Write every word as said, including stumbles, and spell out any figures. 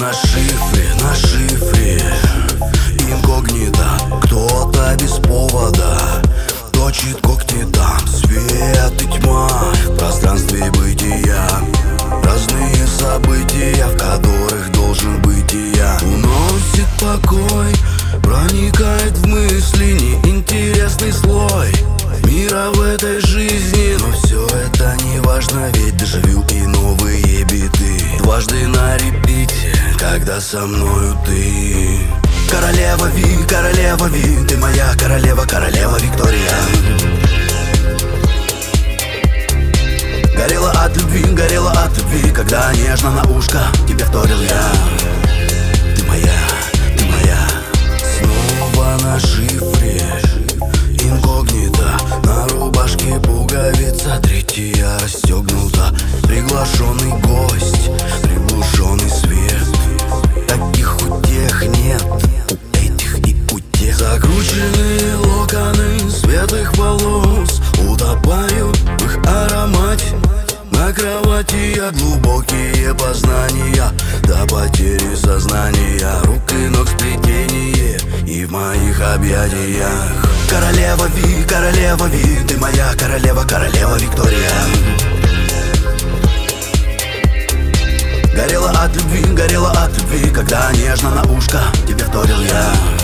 на шифре, на шифре инкогнито. Кто-то без повода точит когти там. Свет и тьма в пространстве бытия. Разные события, в которых должен быть и я. Уносит покой, проникает в мысли неинтересный слой мира в этой жизни. Но все это не важно, ведь дежавю и новые биты. Дважды на репите, когда со мною ты. Королева Ви, королева Ви, ты моя королева, королева Виктория. Горела от любви, горела от любви, когда нежно на ушко тебе вторил я. Ты моя, ты моя. Снова на шифре инкогнито. На рубашке пуговица, третья расстегнута. Приглашенный гость, приглушенный свет. Таких утех нет, у этих и у тех. Закрученные локоны светлых волос утопают в их аромате. На кровати я глубокие познания до потери сознания. Рук и ног сплетение и в моих объятиях. Королева Ви, королева Ви, ты моя королева, королева Виктория. Горела от любви, горела от любви, когда нежно на ушко тебе вторил я.